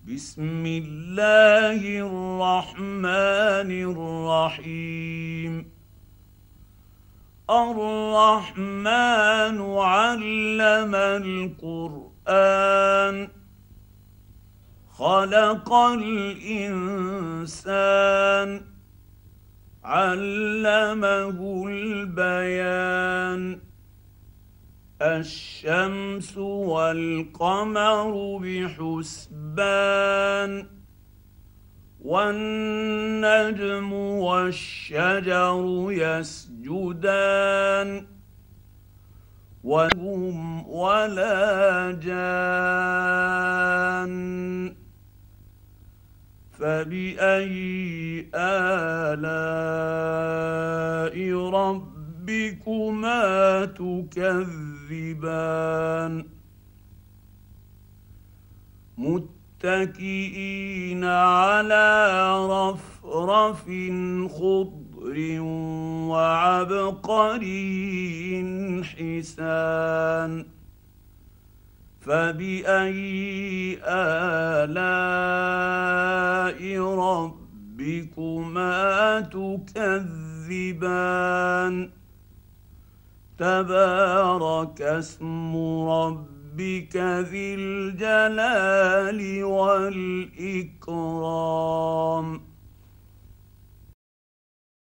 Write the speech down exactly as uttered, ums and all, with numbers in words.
بسم الله الرحمن الرحيم. الرحمن علم القرآن، خلق الإنسان، علمه البيان. الشمس والقمر بحسبان، والنجم والشجر يسجدان، وهم ولا جان. فبأي آلاء ربكما تكذبان؟ متكئين على رفرف خضر وعبقري حسان. فبأي آلاء ربكما تكذبان؟ تبارك اسم ربك ذي الجلال والإكرام.